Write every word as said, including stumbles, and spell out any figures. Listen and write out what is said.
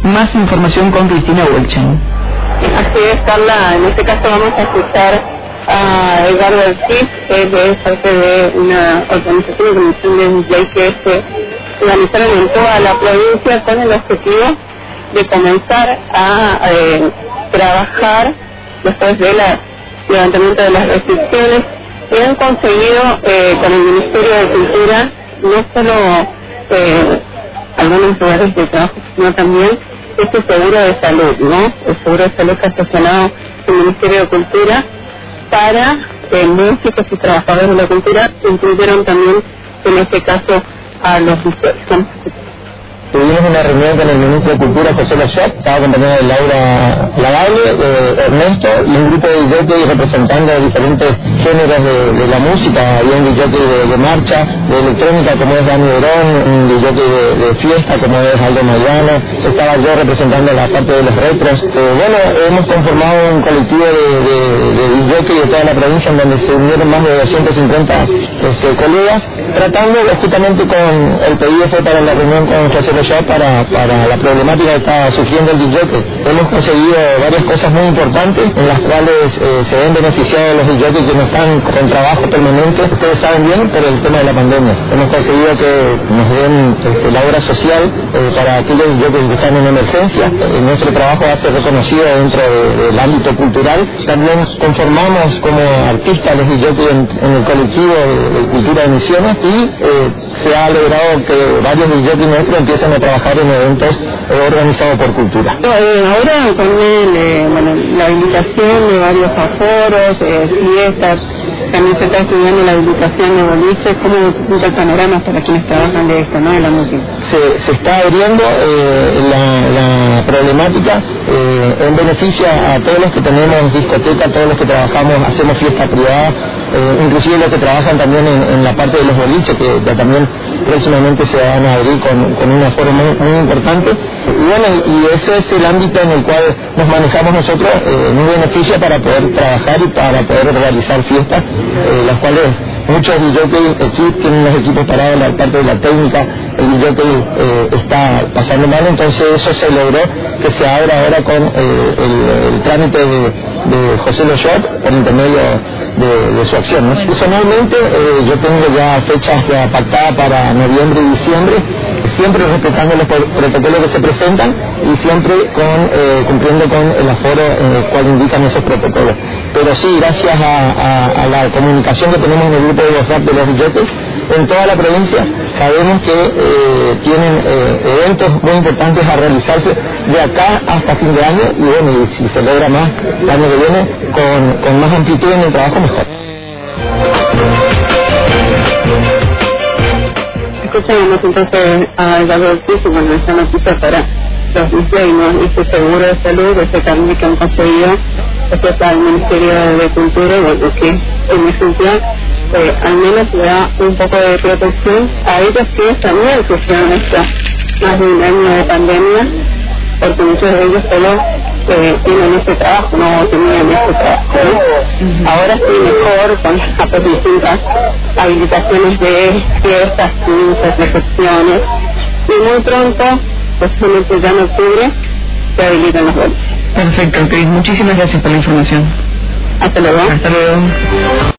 Más información con Cristina Welchen. Así es, Carla. En este caso vamos a escuchar a Edgardo Ortiz, que es parte de una organización de comisión de D J que se organizaron en toda la provincia con el objetivo de comenzar a eh, trabajar después del levantamiento de las restricciones, y han conseguido eh, con el Ministerio de Cultura no solo eh, algunos lugares de trabajo, sino también este seguro de salud, ¿no? El seguro de salud que ha gestionado el Ministerio de Cultura para eh, músicos y trabajadores de la cultura, incluyeron también en este caso a los dispersos. Tuvimos una reunión con el ministro de Cultura, José Lachot, estaba acompañado de Laura Lavalle, eh, Ernesto, y un grupo de D Js representando diferentes géneros de, de la música. Había un D J de, de marcha, de electrónica como es Dani Verón, un D J de, de fiesta como es Aldo Mariano, estaba yo representando la parte de los retros. Eh, bueno, hemos conformado un colectivo de, de, de D Js de toda la provincia en donde se unieron más de doscientos cincuenta este, colegas, tratando justamente con el pedido fue para la reunión con José ya para, para la problemática que está sufriendo el D J. Hemos conseguido varias cosas muy importantes en las cuales eh, se ven beneficiados los D J que no están con trabajo permanente, ustedes saben bien, por el tema de la pandemia. Hemos conseguido que nos den este, la obra social eh, para aquellos D J que están en emergencia. Eh, nuestro trabajo va a ser reconocido dentro de, del ámbito cultural. También conformamos como artistas los D J en, en el colectivo de, de Cultura de Misiones, y eh, se ha logrado que varios D J nuestros empiecen a trabajar en eventos eh, organizados por Cultura. No, eh, ahora también eh, bueno, la habilitación de varios aforos, eh, fiestas, también se está estudiando la habilitación de boliches. ¿Cómo pinta el panorama para quienes trabajan de esto, no, de la música? Se, se está abriendo eh, la, la problemática eh, en beneficio a todos los que tenemos discoteca, todos los que trabajamos, hacemos fiesta privada, eh, inclusive los que trabajan también en, en la parte de los boliches, que, que también próximamente se van a abrir con, con un aforo muy, muy importante. Y bueno, y ese es el ámbito en el cual nos manejamos nosotros, eh, en un beneficio para poder trabajar y para poder realizar fiestas, eh, las cuales muchos D Js aquí tienen los equipos parados en la parte de la técnica, el D J eh, está pasando mal, entonces eso se logró que se abra ahora con eh, el, el trámite de, de José Lachot por intermedio de, de su acción, ¿no? Personalmente eh, yo tengo ya fechas ya pactadas para noviembre y diciembre, siempre respetando los protocolos que se presentan y siempre con, eh, cumpliendo con el aforo en el cual indican esos protocolos. Pero sí, gracias a, a, a la comunicación que tenemos en el grupo de WhatsApp de los D Js en toda la provincia, sabemos que eh, tienen eh, eventos muy importantes a realizarse de acá hasta fin de año, y bueno, y si se logra más el año que viene con, con más amplitud en el trabajo, mejor. Escuchamos entonces a Edgardo Ortiz con esta noticia para los diseños y su seguro de salud, ese cambio que han conseguido respecto al Ministerio de Cultura, lo que en esencial eh, al menos le da un poco de protección a ellos que también sufrieron esto más de un año de pandemia, porque muchos de ellos solo eh, tienen este trabajo, no tenían este trabajo, ¿no? Ahora sí, mejor con las distintas habilitaciones de fiestas, quince, recepciones, y muy pronto, posiblemente ya en octubre, se habilitan los vuelos. Perfecto, Cris. Muchísimas gracias por la información. Hasta luego. Hasta luego.